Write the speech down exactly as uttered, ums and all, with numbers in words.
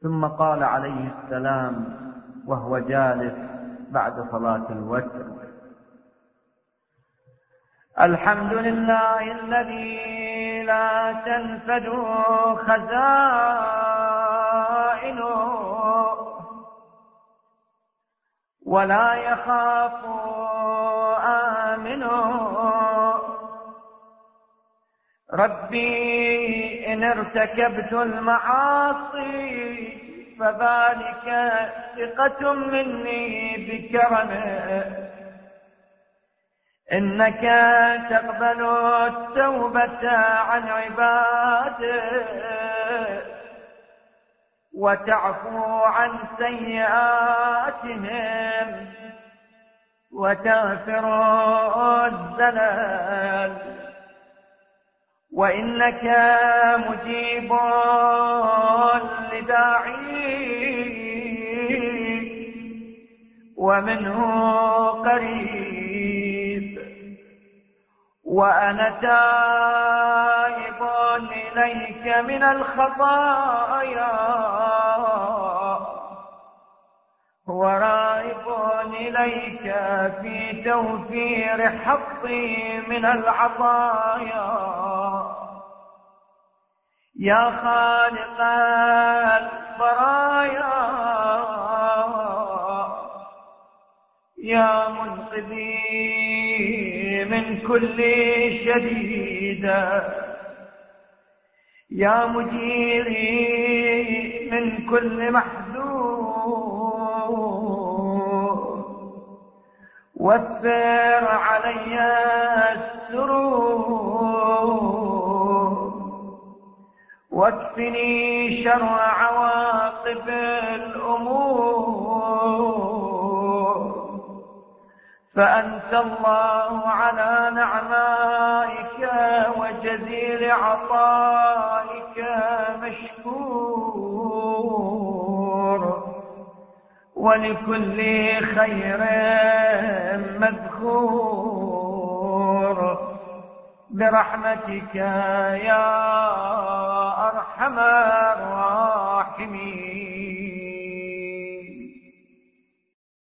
ثم قال عليه السلام وهو جالس بعد صلاة الوتر: الحمد لله الذي لا تنفد خزائنه ولا يخاف آمنه. ربي إن ارتكبت المعاصي فذلك ثقة مني بكرمه. إنك تقبل التوبة عن عبادك وتعفو عن سيئاتهم وتغفر الزلل. وإنك مجيب لداعي ومنه قريب. وأنا تائب إليك من الخطايا ورائب إليك في توفير حظي من العطايا. يا خالق البرايا يا منقذي من كل شديد يا مجيري من كل محذور وفر علي السرور واكفني شر عواقب الأمور. فأنت الله على نعمائك وجزيل عطائك مشكور ولكل خير مذكور برحمتك يا أرحم الراحمين.